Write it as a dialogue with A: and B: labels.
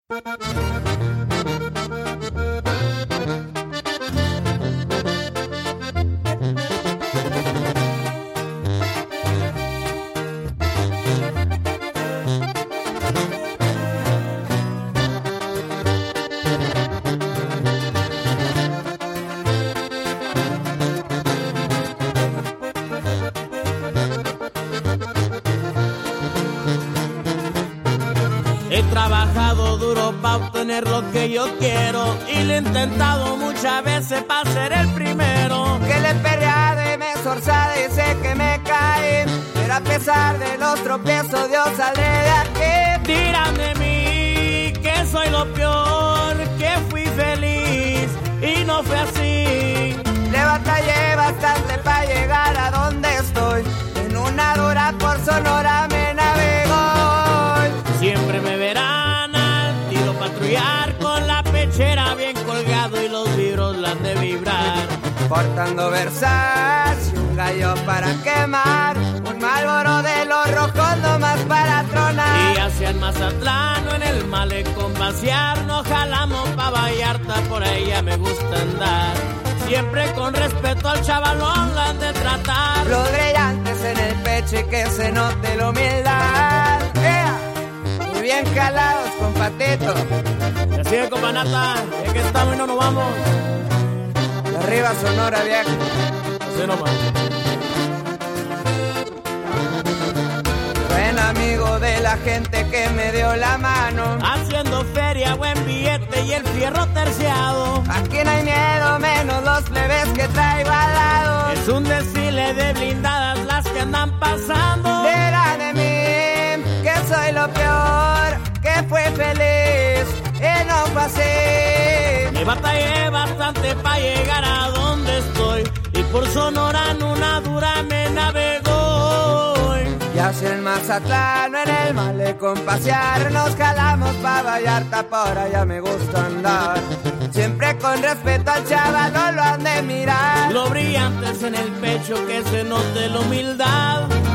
A: He trabajado duro para obtener lo que yo quiero y lo he intentado muchas veces para ser el primero.
B: Que le he perreado y me he esforzado y sé que me cae, pero a pesar de los tropiezos Dios saldré de aquí.
A: Dirán de mí que soy lo peor, que fui feliz y no fue así.
B: Le batallé bastante para llegar a donde estoy, en una dura por Sonora me navego.
A: Siempre me verán al tiro patrullar con la pechera bien colgado y los vidrios la han de vibrar.
B: Portando Versace, un gallo para quemar, un Marlboro de los rojos nomás para tronar.
A: Y hacia el Mazatlán o en el malecón vaciar, nos jalamos pa' Vallarta, por ahí ya me gusta andar. Siempre con respeto al chavalón la han de tratar.
B: Los brillantes en el pecho y que se note la humildad. Muy bien calados, compatito.
A: Y así de companata, es que estamos y no nos vamos.
B: De arriba Sonora, viejo.
A: Así nomás.
B: Buen amigo de la gente que me dio la mano,
A: haciendo feria, buen billete y el fierro terciado.
B: Aquí no hay miedo, menos los plebes que traigo al lado.
A: Es un desfile de blindadas las que andan pasando.
B: Dirán de mí que soy lo peor, que fue feliz y no fue así.
A: Me batallé bastante para llegar a donde estoy y por Sonora en una dura me navegó.
B: Y hacia el Mazatlán en el malecón pasear, nos jalamos pa' Vallarta, por allá me gusta andar. Siempre con respeto al chaval, no lo han de mirar.
A: Los brillantes en el pecho, que se note la humildad.